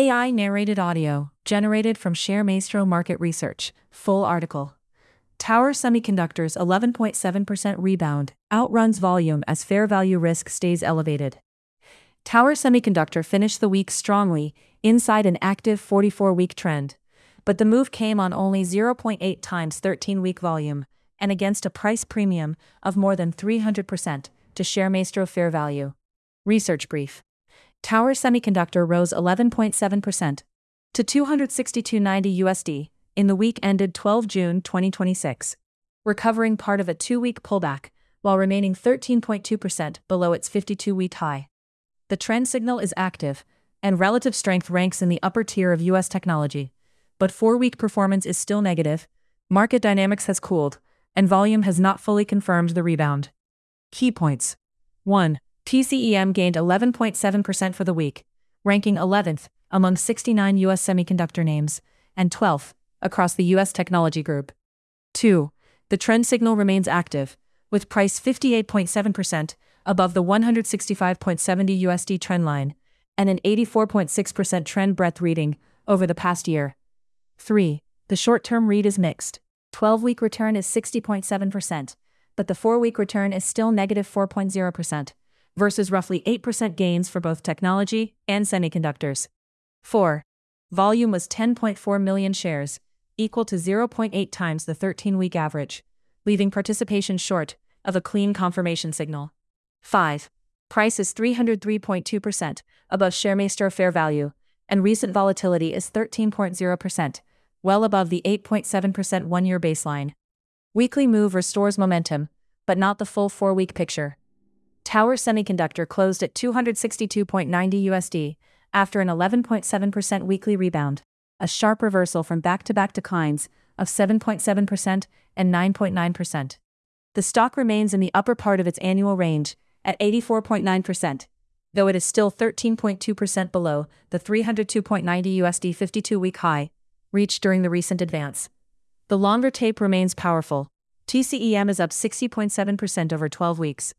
AI-narrated audio, generated from ShareMaestro Market Research. Full article. Tower Semiconductor's 11.7% rebound outruns volume as fair value risk stays elevated. Tower Semiconductor finished the week strongly, inside an active 44-week trend. But the move came on only 0.8 times 13-week volume, and against a price premium of more than 300% to ShareMaestro fair value. Research brief. Tower Semiconductor rose 11.7% to $262.90 in the week ended 12 June 2026, recovering part of a 2-week pullback while remaining 13.2% below its 52-week high. The trend signal is active, and relative strength ranks in the upper tier of U.S. technology, but 4-week performance is still negative, market dynamics has cooled, and volume has not fully confirmed the rebound. Key points. 1. TCEM gained 11.7% for the week, ranking 11th among 69 U.S. semiconductor names, and 12th across the U.S. technology group. 2. The trend signal remains active, with price 58.7% above the $165.70 trendline, and an 84.6% trend breadth reading over the past year. 3. The short-term read is mixed. 12-week return is 60.7%, but the 4-week return is still negative 4.0%, versus roughly 8% gains for both technology and semiconductors. 4. Volume was 10.4 million shares, equal to 0.8 times the 13-week average, leaving participation short of a clean confirmation signal. 5. Price is 303.2% above ShareMaestro fair value, and recent volatility is 13.0%, well above the 8.7% one-year baseline. Weekly move restores momentum, but not the full 4-week picture. Tower Semiconductor closed at $262.90 after an 11.7% weekly rebound, a sharp reversal from back-to-back declines of 7.7% and 9.9%. The stock remains in the upper part of its annual range at 84.9%, though it is still 13.2% below the $302.90 52-week high reached during the recent advance. The longer tape remains powerful. TCEM is up 60.7% over 12 weeks,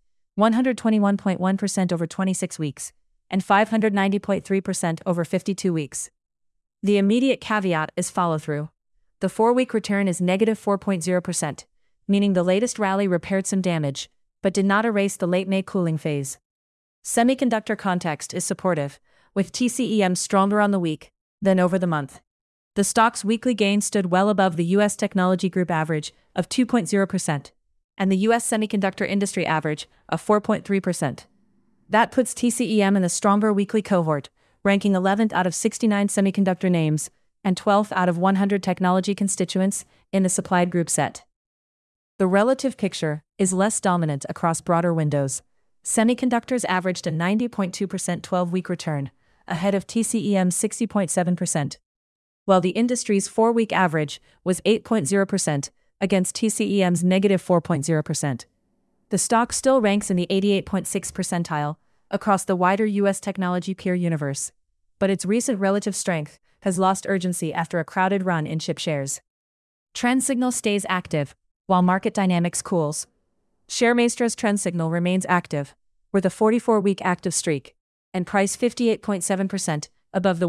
121.1% over 26 weeks, and 590.3% over 52 weeks. The immediate caveat is follow-through. The 4-week return is negative 4.0%, meaning the latest rally repaired some damage, but did not erase the late May cooling phase. Semiconductor context is supportive, with TCEM stronger on the week than over the month. The stock's weekly gain stood well above the U.S. Technology Group average of 2.0%, and the U.S. semiconductor industry average of 4.3%. That puts TCEM in the stronger weekly cohort, ranking 11th out of 69 semiconductor names and 12th out of 100 technology constituents in the supplied group set. The relative picture is less dominant across broader windows. Semiconductors averaged a 90.2% 12-week return, ahead of TCEM's 60.7%, while the industry's 4-week average was 8.0% against TCEM's negative 4.0%. The stock still ranks in the 88.6th percentile across the wider U.S. technology peer universe, but its recent relative strength has lost urgency after a crowded run in chip shares. Trend signal stays active, while market dynamics cools. ShareMaestro's trend signal remains active, with a 44-week active streak, and price 58.7% above the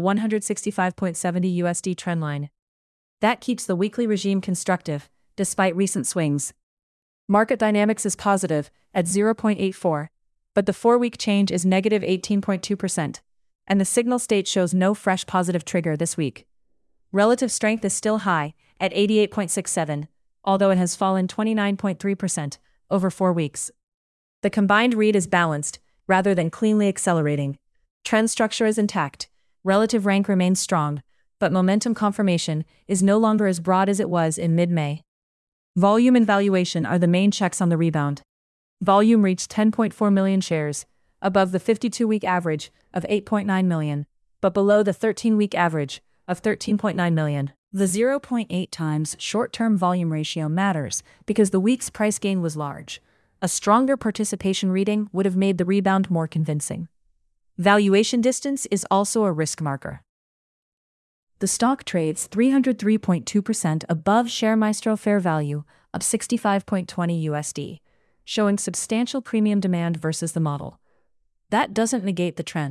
$165.70 trendline. That keeps the weekly regime constructive, despite recent swings. Market dynamics is positive at 0.84, but the 4-week change is negative 18.2%, and the signal state shows no fresh positive trigger this week. Relative strength is still high at 88.67, although it has fallen 29.3% over 4 weeks. The combined read is balanced, rather than cleanly accelerating. Trend structure is intact, relative rank remains strong, but momentum confirmation is no longer as broad as it was in mid-May. Volume and valuation are the main checks on the rebound. Volume reached 10.4 million shares, above the 52-week average of 8.9 million, but below the 13-week average of 13.9 million. The 0.8 times short-term volume ratio matters because the week's price gain was large. A stronger participation reading would have made the rebound more convincing. Valuation distance is also a risk marker. The stock trades 303.2% above ShareMaestro fair value of $65.20, showing substantial premium demand versus the model. That doesn't negate the trend,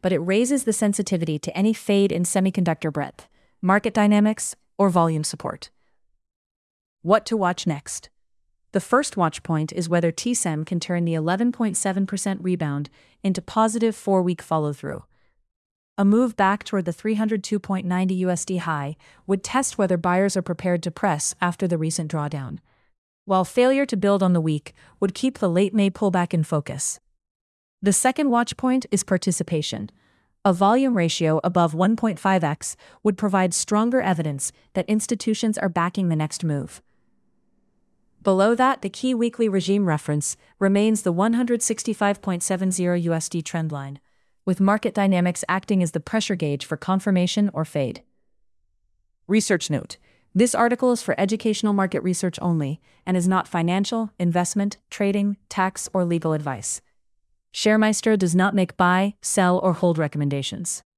but it raises the sensitivity to any fade in semiconductor breadth, market dynamics, or volume support. What to watch next? The first watch point is whether TSEM can turn the 11.7% rebound into positive 4-week follow-through. A move back toward the 302.90 USD high would test whether buyers are prepared to press after the recent drawdown, while failure to build on the week would keep the late May pullback in focus. The second watch point is participation. A volume ratio above 1.5x would provide stronger evidence that institutions are backing the next move. Below that, the key weekly regime reference remains the 165.70 USD trendline, with market dynamics acting as the pressure gauge for confirmation or fade. Research note: this article is for educational market research only and is not financial, investment, trading, tax, or legal advice. ShareMaestro does not make buy, sell, or hold recommendations.